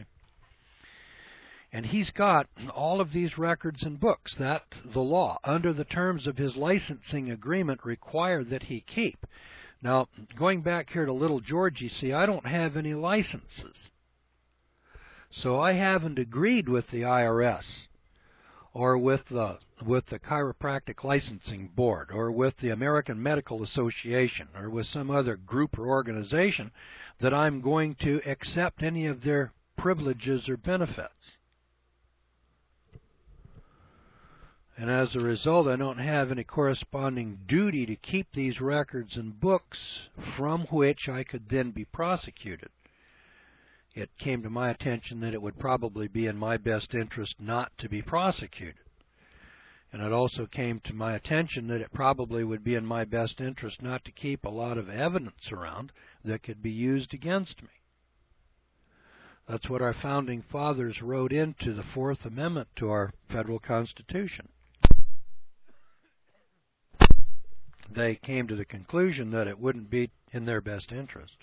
And he's got all of these records and books that the law, under the terms of his licensing agreement, require that he keep. Now, going back here to Little Georgie, see, I don't have any licenses. So I haven't agreed with the I R S or with the with the Chiropractic Licensing Board or with the American Medical Association or with some other group or organization that I'm going to accept any of their privileges or benefits. And as a result, I don't have any corresponding duty to keep these records and books from which I could then be prosecuted. It came to my attention that it would probably be in my best interest not to be prosecuted. And it also came to my attention that it probably would be in my best interest not to keep a lot of evidence around that could be used against me. That's what our founding fathers wrote into the Fourth Amendment to our federal Constitution. They came to the conclusion that it wouldn't be in their best interest.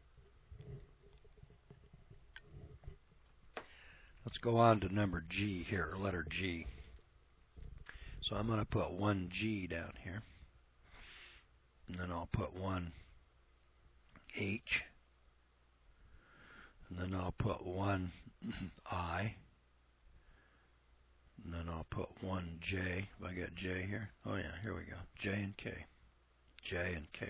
Let's go on to number G here, letter G. So I'm going to put one G down here. And then I'll put one H. And then I'll put one I. And then I'll put one J. If I got J here. Oh yeah, here we go. J and K. J and K.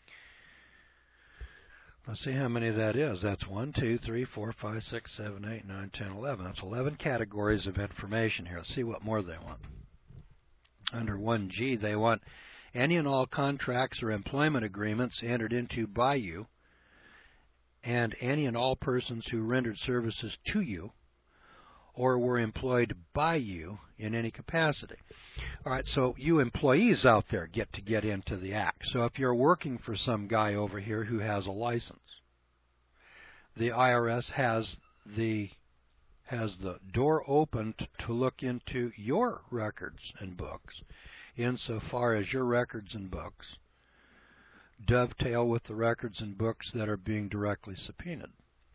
Let's see how many that is. That's one, two, three, four, five, six, seven, eight, nine, ten, eleven. That's eleven categories of information here. Let's see what more they want. Under one G, they want any and all contracts or employment agreements entered into by you and any and all persons who rendered services to you or were employed by you in any capacity. All right, so you employees out there get to get into the act. So if you're working for some guy over here who has a license, the I R S has the has the door opened to look into your records and books insofar as your records and books dovetail with the records and books that are being directly subpoenaed.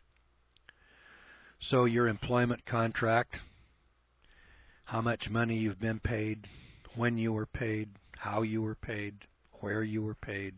So your employment contract, how much money you've been paid, when you were paid, how you were paid, where you were paid.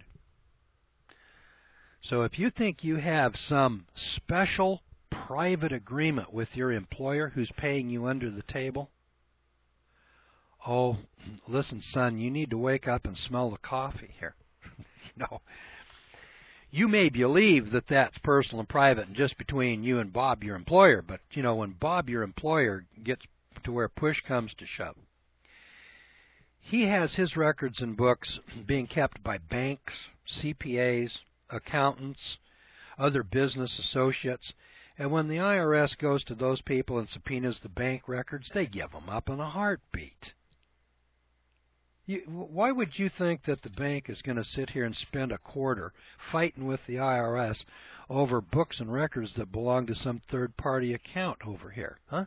So if you think you have some special private agreement with your employer who's paying you under the table, oh, listen, son, you need to wake up and smell the coffee here. you know, you may believe that that's personal and private and just between you and Bob, your employer, but, you know, when Bob, your employer, gets to where push comes to shove, he has his records and books being kept by banks, C P As, accountants, other business associates, and when the I R S goes to those people and subpoenas the bank records, they give them up in a heartbeat. You, why would you think that the bank is going to sit here and spend a quarter fighting with the I R S over books and records that belong to some third-party account over here? Huh?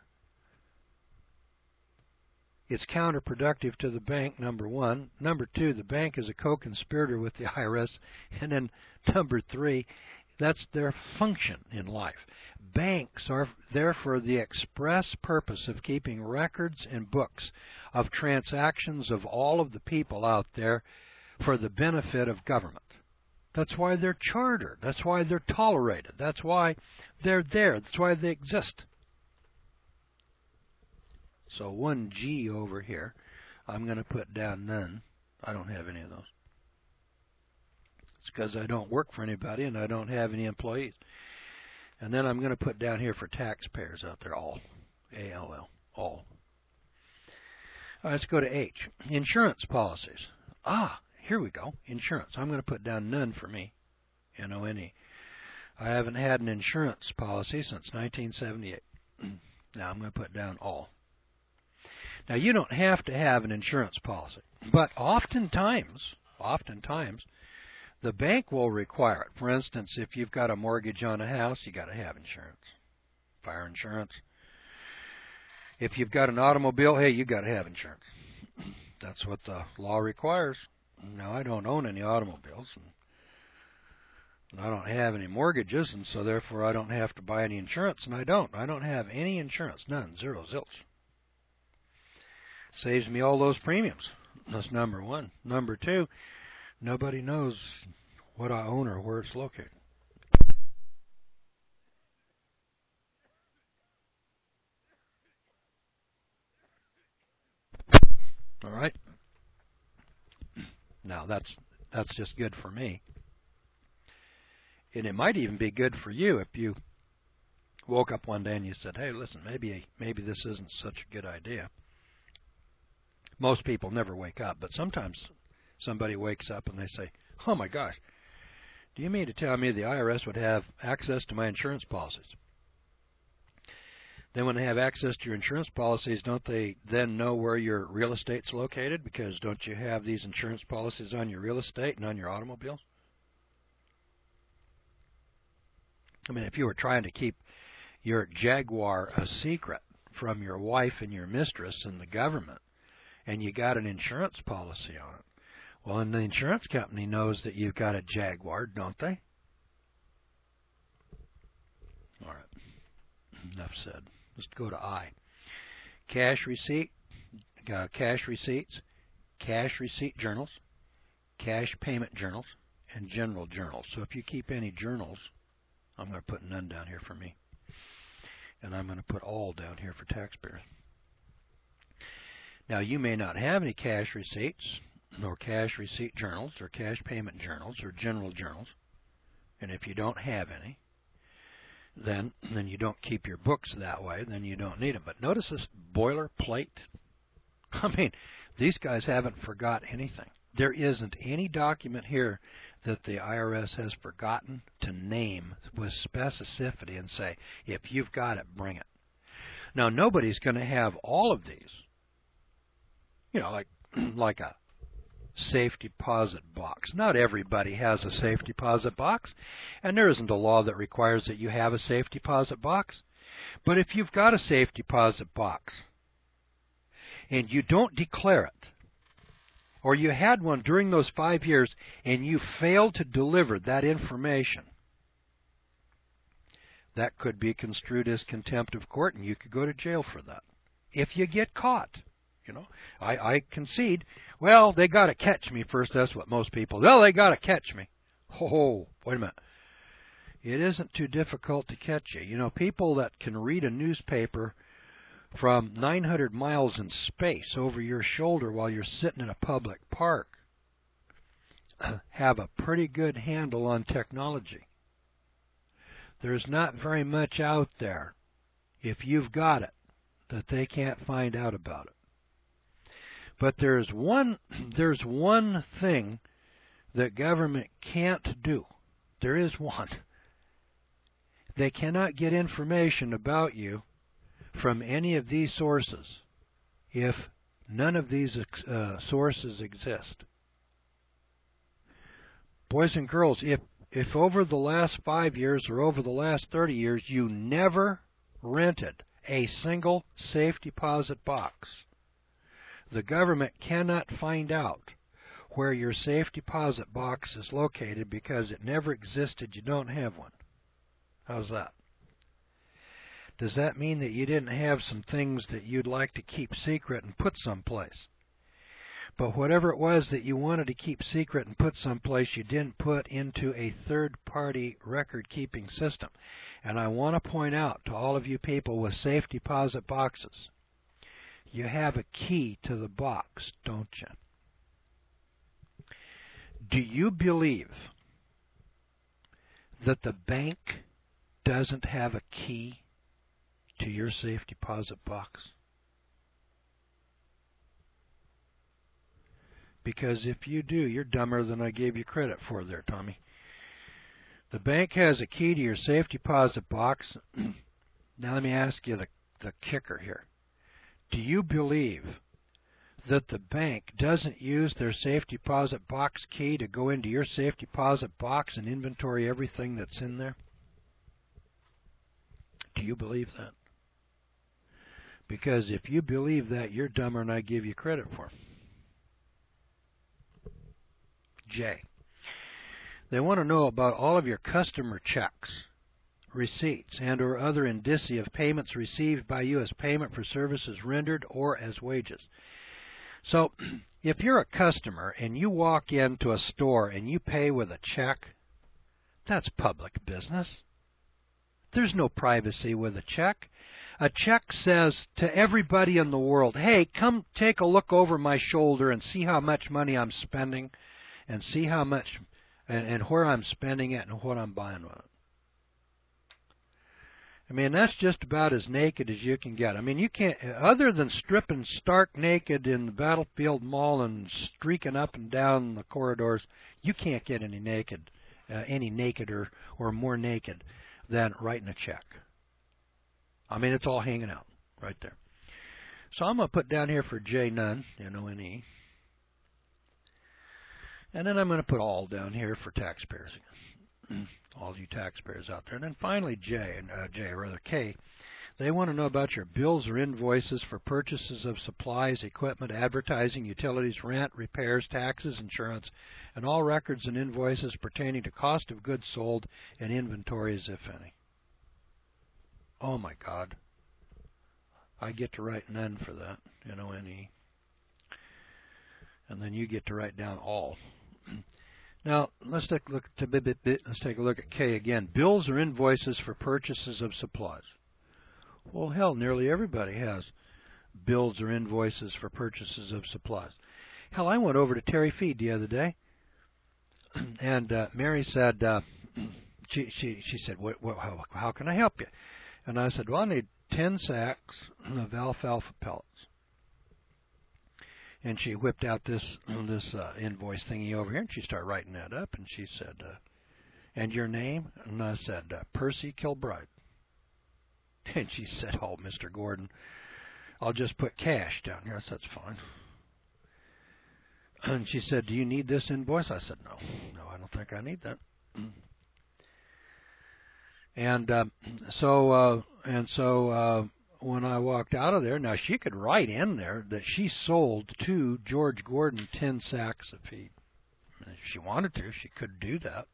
It's counterproductive to the bank, number one. Number two, the bank is a co-conspirator with the I R S. And then number three, that's their function in life. Banks are there for the express purpose of keeping records and books of transactions of all of the people out there for the benefit of government. That's why they're chartered. That's why they're tolerated. That's why they're there. That's why they exist. So one G over here, I'm going to put down none. I don't have any of those. It's because I don't work for anybody and I don't have any employees. And then I'm going to put down here for taxpayers out there, all. A L L, all. All right, let's go to H. Insurance policies. Ah, here we go. Insurance. I'm going to put down none for me. N O N E. I haven't had an insurance policy since nineteen seventy-eight. Now I'm going to put down all. Now you don't have to have an insurance policy, but oftentimes, oftentimes, the bank will require it. For instance, if you've got a mortgage on a house, you got to have insurance, fire insurance. If you've got an automobile, hey, you got to have insurance. That's what the law requires. Now, I don't own any automobiles, and I don't have any mortgages, and so therefore I don't have to buy any insurance, and I don't. I don't have any insurance, none, zero, zilch. Saves me all those premiums. That's number one. Number two, nobody knows what I own or where it's located. All right. Now that's that's just good for me, and it might even be good for you if you woke up one day and you said, "Hey, listen, maybe maybe this isn't such a good idea." Most people never wake up, but sometimes somebody wakes up and they say, "Oh my gosh, do you mean to tell me the I R S would have access to my insurance policies?" Then when they have access to your insurance policies, don't they then know where your real estate's located? Because don't you have these insurance policies on your real estate and on your automobiles? I mean, if you were trying to keep your Jaguar a secret from your wife and your mistress and the government, and you got an insurance policy on it, well, and the insurance company knows that you've got a Jaguar, don't they? All right. Enough said. Let's go to I. Cash receipt, uh, cash receipts, cash receipt journals, cash payment journals, and general journals. So if you keep any journals, I'm going to put none down here for me. And I'm going to put all down here for taxpayers. Now, you may not have any cash receipts, nor cash receipt journals, or cash payment journals, or general journals. And if you don't have any, then, then you don't keep your books that way, then you don't need them. But notice this boilerplate. I mean, these guys haven't forgot anything. There isn't any document here that the I R S has forgotten to name with specificity and say, if you've got it, bring it. Now, nobody's going to have all of these. You know, like like a safe deposit box. Not everybody has a safe deposit box, and there isn't a law that requires that you have a safe deposit box. But if you've got a safe deposit box and you don't declare it, or you had one during those five years and you failed to deliver that information, that could be construed as contempt of court, and you could go to jail for that if you get caught. You know, I, I concede, well, they got to catch me first. That's what most people, well, they got to catch me. Oh, wait a minute. It isn't too difficult to catch you. You know, people that can read a newspaper from nine hundred miles in space over your shoulder while you're sitting in a public park have a pretty good handle on technology. There's not very much out there, if you've got it, that they can't find out about it. But there's one, there's one thing that government can't do. There is one. They cannot get information about you from any of these sources if none of these uh, sources exist. Boys and girls, if, if over the last five years or over the last thirty years you never rented a single safe deposit box, the government cannot find out where your safe deposit box is located because it never existed. You don't have one. How's that? Does that mean that you didn't have some things that you'd like to keep secret and put someplace? But whatever it was that you wanted to keep secret and put someplace, you didn't put into a third-party record-keeping system. And I want to point out to all of you people with safe deposit boxes, you have a key to the box, don't you? Do you believe that the bank doesn't have a key to your safe deposit box? Because if you do, you're dumber than I gave you credit for there, Tommy. The bank has a key to your safe deposit box. Now let me ask you the, the kicker here. Do you believe that the bank doesn't use their safe deposit box key to go into your safe deposit box and inventory everything that's in there? Do you believe that? Because if you believe that, you're dumber than I give you credit for. J. They want to know about all of your customer checks, receipts, and or other indicia of payments received by you as payment for services rendered or as wages. So, if you're a customer and you walk into a store and you pay with a check, that's public business. There's no privacy with a check. A check says to everybody in the world, hey, come take a look over my shoulder and see how much money I'm spending and see how much and, and where I'm spending it and what I'm buying with it. I mean, that's just about as naked as you can get. I mean, you can't, other than stripping stark naked in the Battlefield Mall and streaking up and down the corridors, you can't get any naked, uh, any nakeder or more naked than writing a check. I mean, it's all hanging out right there. So I'm going to put down here for J, none, N O N E. And then I'm going to put all down here for taxpayers again. All you taxpayers out there. And then finally J, uh, J or rather K, they want to know about your bills or invoices for purchases of supplies, equipment, advertising, utilities, rent, repairs, taxes, insurance, and all records and invoices pertaining to cost of goods sold and inventories, if any. Oh my God. I get to write none for that, N O N E. And then you get to write down all. Now let's take a look to let's take a look at K again. Bills or invoices for purchases of supplies. Well, hell, nearly everybody has bills or invoices for purchases of supplies. Hell, I went over to Terry Feed the other day, and uh, Mary said, uh, she she she said, what, what, how, how can I help you? And I said, well, I need ten sacks of alfalfa pellets. And she whipped out this this uh, invoice thingy over here, and she started writing that up. And she said, uh, "And your name?" And I said, uh, "Percy Kilbride." And she said, "Oh, Mister Gordon, I'll just put cash down here." I said, "That's fine." And she said, "Do you need this invoice?" I said, "No, no, I don't think I need that." And uh, so uh, and so. Uh, When I walked out of there, now she could write in there that she sold to George Gordon ten sacks of feed. If she wanted to, she could do that.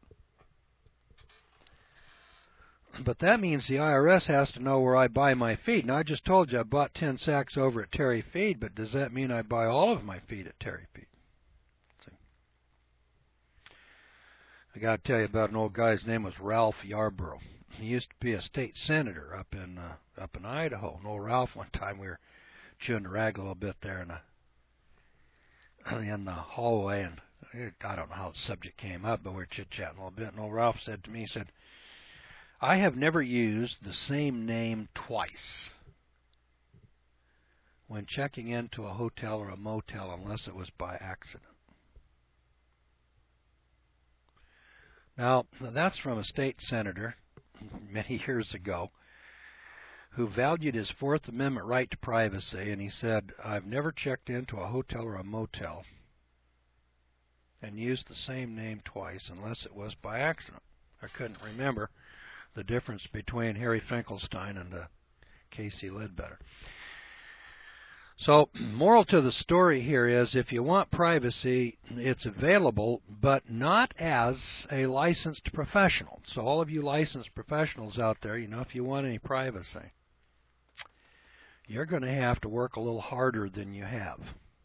But that means the I R S has to know where I buy my feed. Now, I just told you I bought ten sacks over at Terry Feed, but does that mean I buy all of my feed at Terry Feed? See? I got to tell you about an old guy. His name was Ralph Yarborough. He used to be a state senator up in uh, up in Idaho. And old Ralph, one time we were chewing the rag a little bit there in the, in the hallway, and I don't know how the subject came up, but we were chit-chatting a little bit. And old Ralph said to me, he said, "I have never used the same name twice when checking into a hotel or a motel unless it was by accident." Now, that's from a state senator many years ago who valued his Fourth Amendment right to privacy, and he said, "I've never checked into a hotel or a motel and used the same name twice unless it was by accident." I couldn't remember the difference between Harry Finkelstein and uh, Casey Ledbetter. So, moral to the story here is, if you want privacy, it's available, but not as a licensed professional. So all of you licensed professionals out there, you know, if you want any privacy, you're going to have to work a little harder than you have.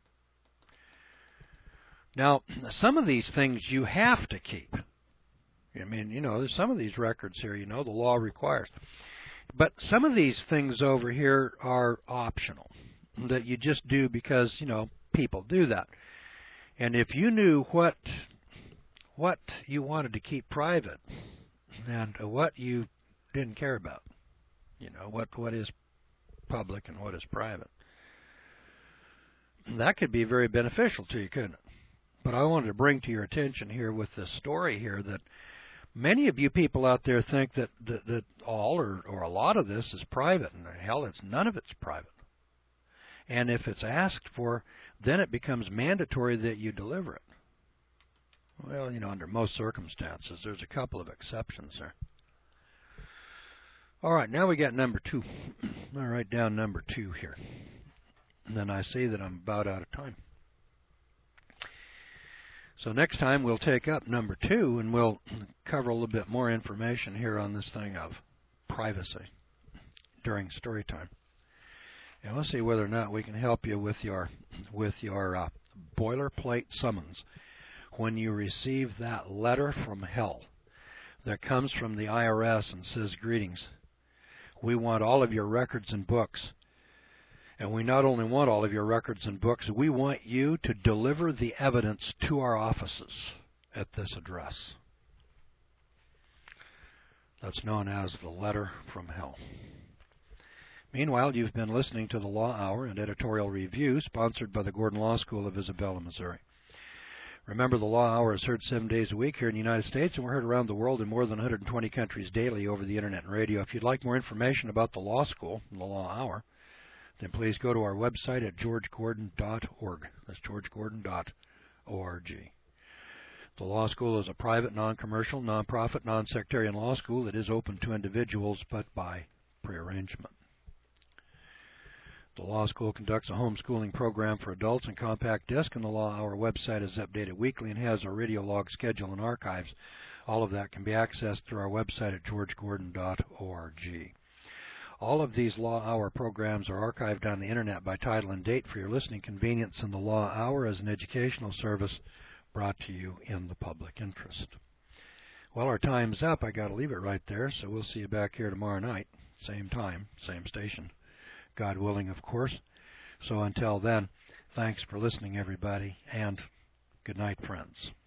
Now, some of these things you have to keep. I mean, you know, there's some of these records here, you know, the law requires. But some of these things over here are optional, that you just do because, you know, people do that. And if you knew what what you wanted to keep private and what you didn't care about, you know, what, what is public and what is private, that could be very beneficial to you, couldn't it? But I wanted to bring to your attention here with this story here that many of you people out there think that, that, that all or, or a lot of this is private, and hell, it's none of it's private. And if it's asked for, then it becomes mandatory that you deliver it. Well, you know, under most circumstances, there's a couple of exceptions there. All right, now we got number two. I'll write down number two here. And then I see that I'm about out of time. So next time we'll take up number two, and we'll cover a little bit more information here on this thing of privacy during story time. And we'll see whether or not we can help you with your with your uh, boilerplate summons when you receive that letter from hell that comes from the I R S and says, "Greetings. We want all of your records and books. And we not only want all of your records and books, we want you to deliver the evidence to our offices at this address." That's known as the letter from hell. Meanwhile, you've been listening to the Law Hour and Editorial Review, sponsored by the Gordon Law School of Isabella, Missouri. Remember, the Law Hour is heard seven days a week here in the United States, and we're heard around the world in more than one hundred twenty countries daily over the Internet and radio. If you'd like more information about the Law School and the Law Hour, then please go to our website at george gordon dot org. That's george gordon dot org. The Law School is a private, non-commercial, non-profit, non-sectarian law school that is open to individuals, but by prearrangement. The Law School conducts a homeschooling program for adults in compact disc, and the Law Hour website is updated weekly and has a radio log schedule and archives. All of that can be accessed through our website at george gordon dot org. All of these Law Hour programs are archived on the Internet by title and date for your listening convenience, and the Law Hour is an educational service brought to you in the public interest. Well, our time's up. I got to leave it right there, so we'll see you back here tomorrow night. Same time, same station. God willing, of course. So until then, thanks for listening, everybody, and good night, friends.